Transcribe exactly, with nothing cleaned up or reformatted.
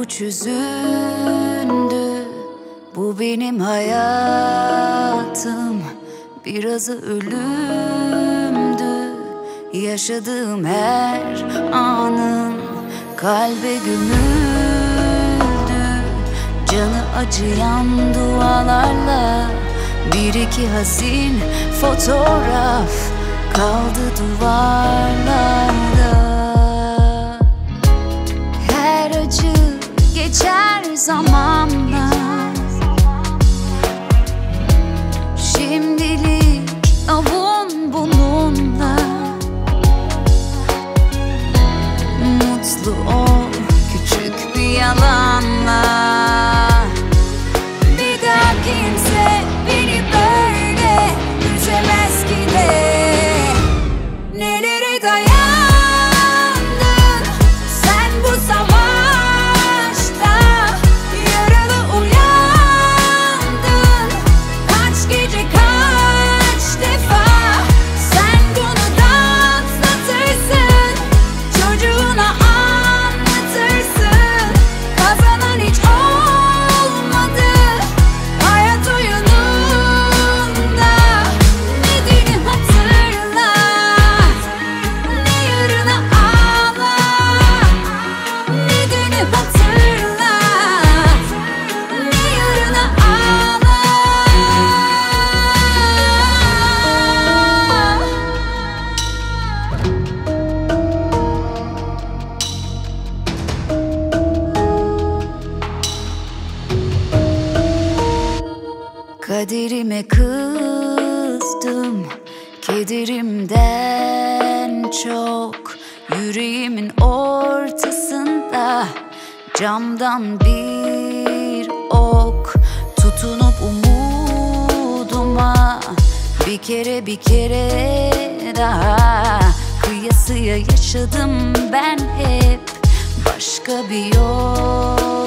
hüzündü. Bu benim hayatım, birazı ölümdü. Yaşadığım her anın kalbe gömüldü. Canı acıyan dualarla bir iki hazin fotoğraf kaldı duvarlarda. Her acı geçer zamanla. Şimdilik avun bununla. Mutlu ol küçük bir yalanla. Bir daha kimse beni böyle üzemez ki de. Nelere dayandın sen bu savaşta? Yaralı uyandın kaç gece kaç defa. Sen bunu da atlatırsın, çocuğuna anlatırsın. Kazanan hiç olmadı hayat oyununda. Ne dünü hatırla, ne yarına ağla. Ne dünü hatırla, ne yarına ağla. Kaderime kızdım, kederimden çok. Yüreğimin ortasında camdan bir ok. Tutunup umuduma bir kere bir kere daha. Kıyasıya yaşadım ben hep başka bir yol.